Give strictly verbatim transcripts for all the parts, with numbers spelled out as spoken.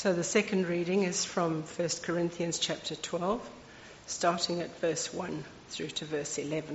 So the second reading is from First Corinthians chapter twelve, starting at verse one through to verse eleven.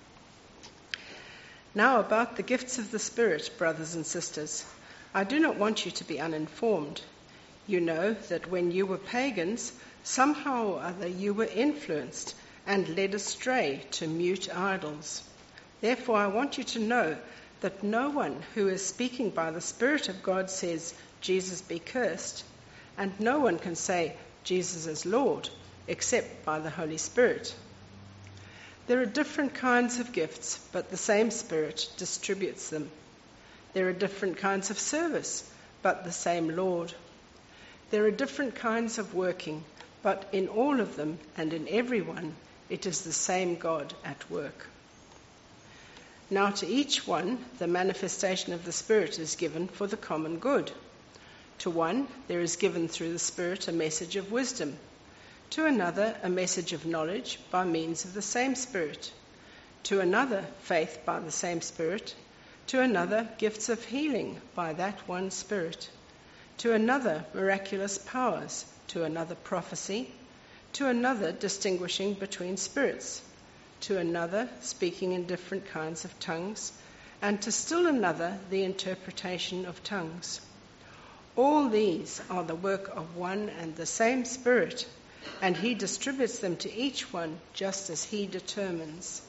Now about the gifts of the Spirit, brothers and sisters, I do not want you to be uninformed. You know that when you were pagans, somehow or other you were influenced and led astray to mute idols. Therefore I want you to know that no one who is speaking by the Spirit of God says, Jesus be cursed, and no one can say, Jesus is Lord, except by the Holy Spirit. There are different kinds of gifts, but the same Spirit distributes them. There are different kinds of service, but the same Lord. There are different kinds of working, but in all of them and in every one, it is the same God at work. Now to each one, the manifestation of the Spirit is given for the common good. To one, there is given through the Spirit a message of wisdom. To another, a message of knowledge by means of the same Spirit. To another, faith by the same Spirit. To another, gifts of healing by that one Spirit. To another, miraculous powers. To another, prophecy. To another, distinguishing between spirits. To another, speaking in different kinds of tongues. And to still another, the interpretation of tongues. All these are the work of one and the same Spirit, and he distributes them to each one just as he determines.